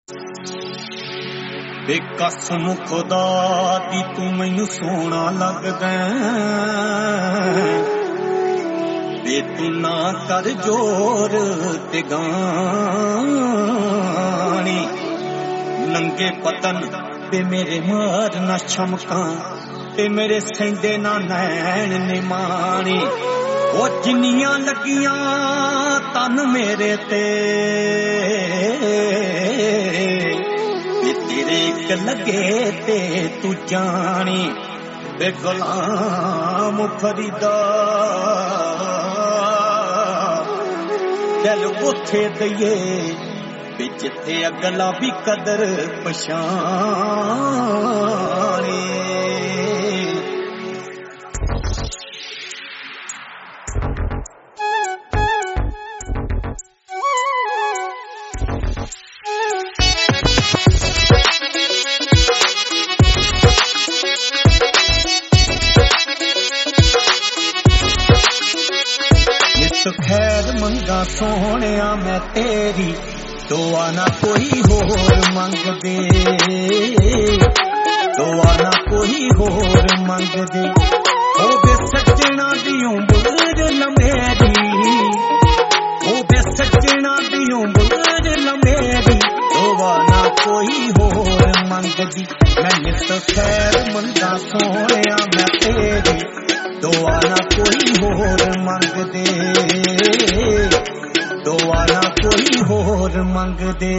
कसम खुदा दी तू मैनू सोना लगदा बे तू ना कर जोर ते गानी नंगे पतन ते मेरे मार ना चमकां ते मेरे सेंदे ना नैन ने मानी ओ जिन्नियां लगियां तन मेरे ते तेरे एक लगे ते तू जानी बे गुलाम फरीदा दिल उथे दईए जिथे अगला भी कदर पछाणे खैर मंगा सोहणिया मैं तेरी दुआ ना कोई होर मंग दे दुआ ना कोई होर मंग दे ओ बे सजना दी उम्र लमेरी ओ बे सजना दी उम्र लमेरी दुआ ना कोई होर मंग दी मैं नित खैर मंगा सोहणिया मैं तेरी दुआ ना कोई होर मंग दे दुआ ना कोई होर मंग दे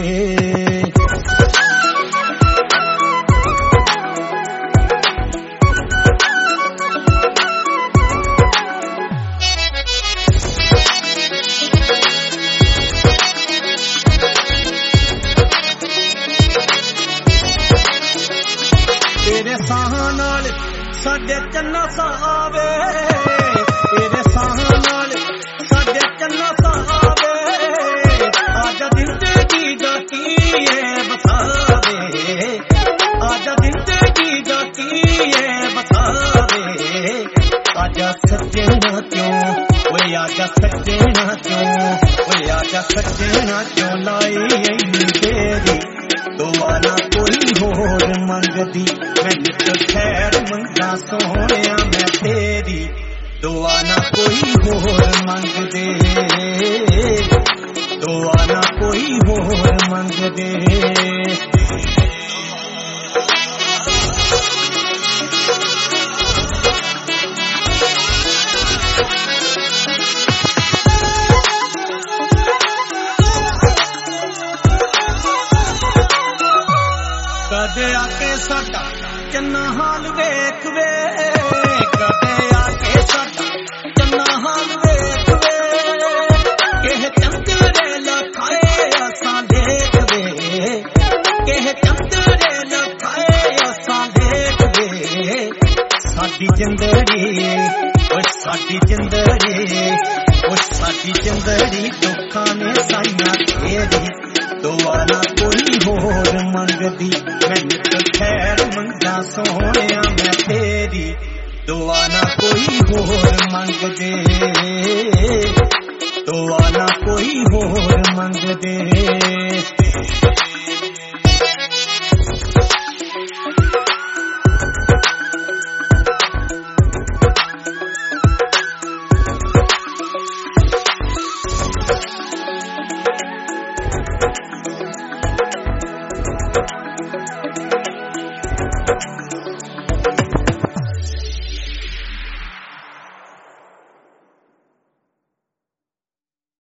तेरे साह नाल साडे चन्ना सावे तेरे साह नाल साडे चन्ना सावे आजा जिंदगी दा कीए बसावे आजा जिंदगी दा कीए बसावे आजा सजना क्यों ओए आजा सजना क्यों ओए आजा सजना क्यों लाई ऐनी तेरी दुआ ना कोई होर मंगदी मैं नित खैर मंगा सोहणिया मैं तेरी दुआ ना कोई होर मंग दे दुआ ना कोई होर मंग दे कदे आके साडा चन्ना हाल वेख वे कदे आके साडा चन्ना हाल वेख वे किह चंदरे लखाए असां देख वे किह चंदरे लखाए असां देख वे साडी जिंदड़ी ओ साडी जिंदड़ी ओ साडी जिंदड़ी दुखां ने साइयां तेरी दुआ ना कोई होर मंगदी मैं नित खैर मंगा सोहणिया मैं तेरी दुआ ना कोई होर मंग दे दुआ ना कोई होर मंग दे